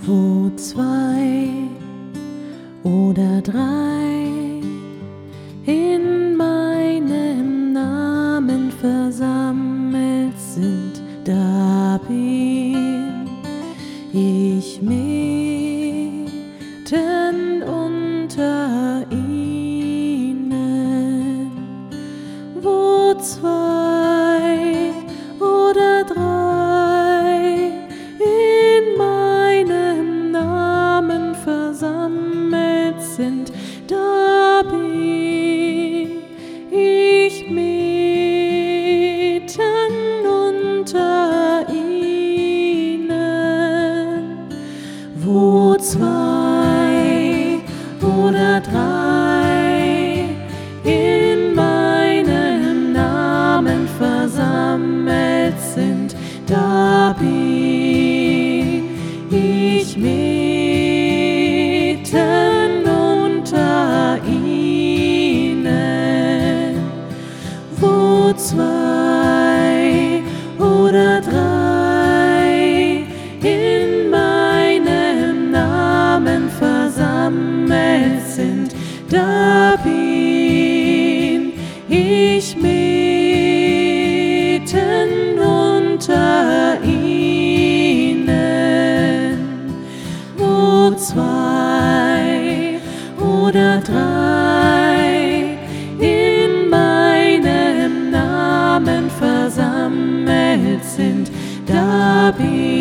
Wo zwei oder drei in meinem Namen versammelt sind, da bin ich mitten unter ihnen. Wo zwei oder drei in meinem Namen versammelt sind, da bin ich mitten unter ihnen. Wo zwei oder drei in meinem Namen versammelt sind, da bin ich mitten unter ihnen. Wo zwei oder drei in meinem Namen versammelt sind, da bin ich mitten unter ihnen. Wo zwei oder drei in meinem Namen versammelt sind, da bin